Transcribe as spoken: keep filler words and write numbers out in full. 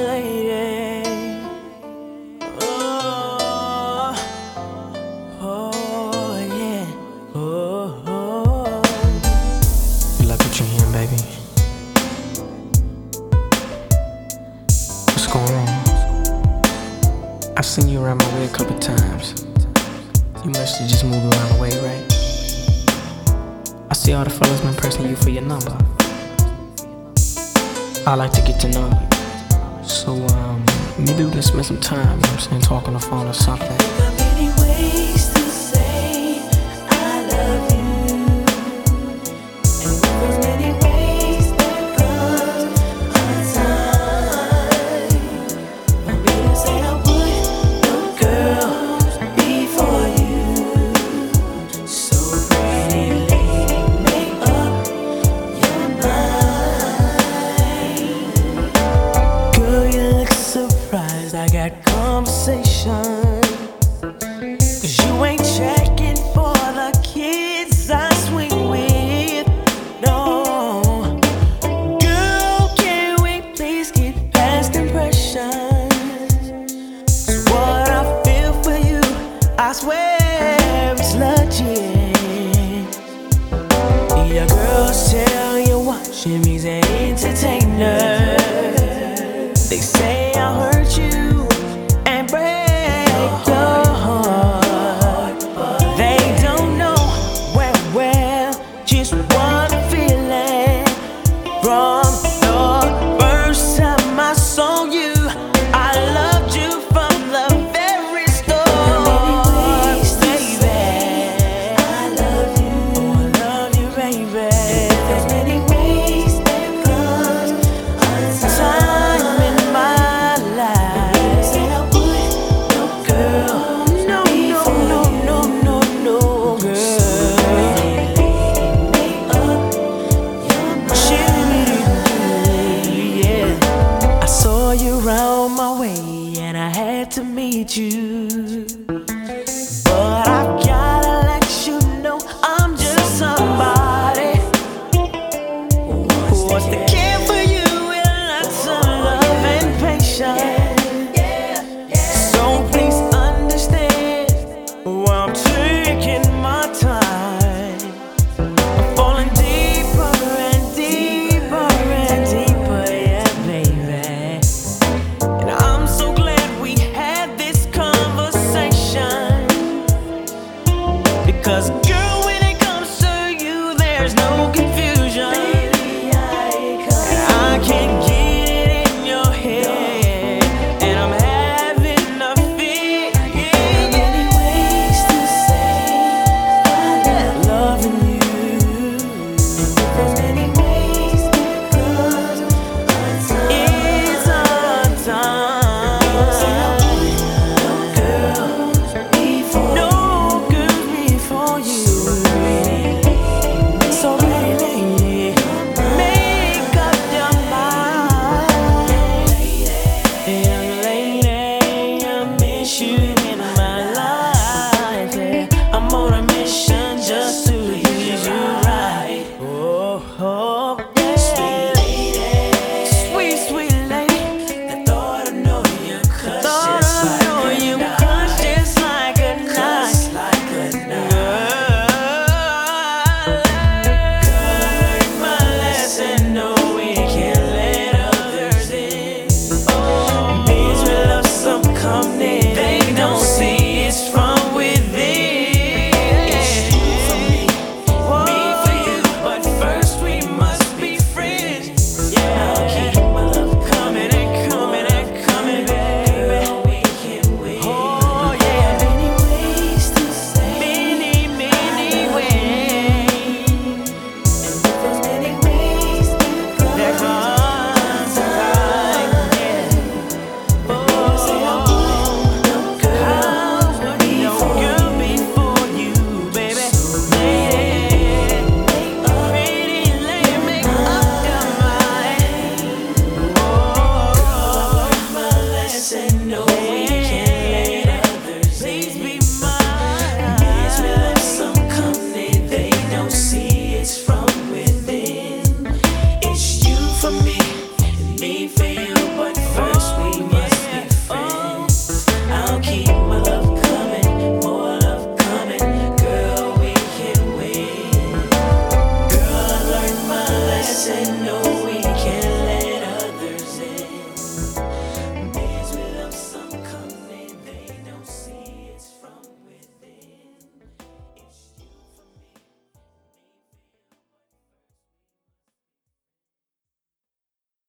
lady. Oh, oh yeah. Oh, oh. You like what you're hearing, baby? What's going on? I've seen you around my way a couple times. You must have just moved around the way, right? I see all the fellas been pressing you for your number. I like to get to know you. So, um, maybe we can spend some time, you know what I'm saying, talking on the phone or something. Think of many ways to say I love you, and with those many ways there comes a time for me to say I would, no girl, be for you. So pretty lady, make up your mind. Girl, you look surprised, I got conversation. Cause you ain't checking for the kids I swing with. No, girl, can we please get past impressions? 'Cause what I feel for you, I swear it's legit. Your girls tell you watching me's an entertainer. They say I hurt you and break your heart. They don't know well, well, just what I'm feeling. From the first time I saw you, I loved you from the very start. Baby, I love you. Oh, I love you, baby. There's many ways there comes a time in my life. Say I would, no girl, no, no, no, no, no, no, girl. Make up your mind. Yeah. I saw you round my way and I had to meet you.